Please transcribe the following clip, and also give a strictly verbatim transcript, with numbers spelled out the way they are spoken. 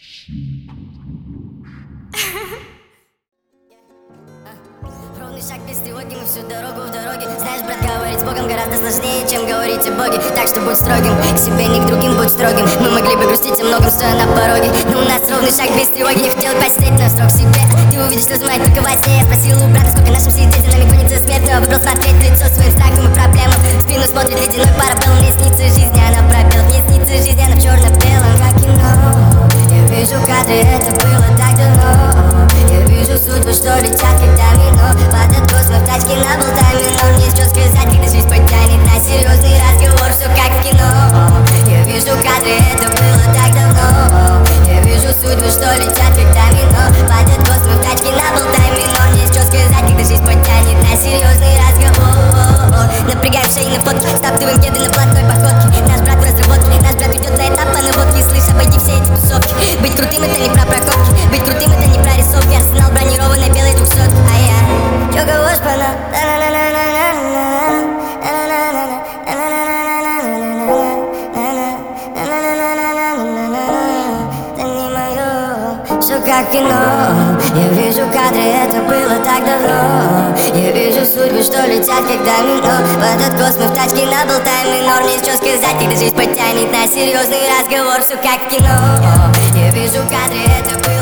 Ровный шаг без тревоги, мы всю дорогу в дороге. Знаешь, брат, говорить с Богом гораздо сложнее, чем говорить о Боге. Так что будь строгим, к себе не к другим будь строгим. Мы могли бы грустить о многом, стоя на пороге, но у нас ровный шаг без тревоги. Не хотел поставить на срок себе. Ты увидишь, что знает только во сне. Я спросил у брата, сколько нашим сидеть, нами гонится смерть. Но выбрал смотреть в лицо своим страхом и проблемам. В спину смотрит ледяной парабеллум. Мне снится жизнь, она пробел. Мне снится жизнь, она в черно-белом, как кино. Я вижу кадры, это было так давно. Я вижу судьбы, что летят, как домино. Падает космос в тачке на болтами. Но мне что сказать, когда жизнь потянет на серьезный разговор. Все как в кино. Я вижу кадры, это было так давно. Я вижу судьбы, что летят, как домино. Падает космос в тачке на болтами. Но мне что сказать, когда жизнь потянет на серьезный разговор. Напрягаем шеи на фотке, стаптываем кеды на платной походке. Наш брат в разработке, наш брат идет на этап, а на водке. Слышь, обойди все эти тусовки. Быть крутым это не про прокопки, быть крутым это не про рисовки. Арсенал бронированной белой двухсотки. А я чё говоришь, пана? Все как кино. Я вижу кадры, это было так давно. Я вижу судьбы, что летят, как домино. В этот космос в тачке на болтами. Но мне что сказать, когда жизнь потянет на серьезный разговор. Все как в кино. Я вижу кадры, это было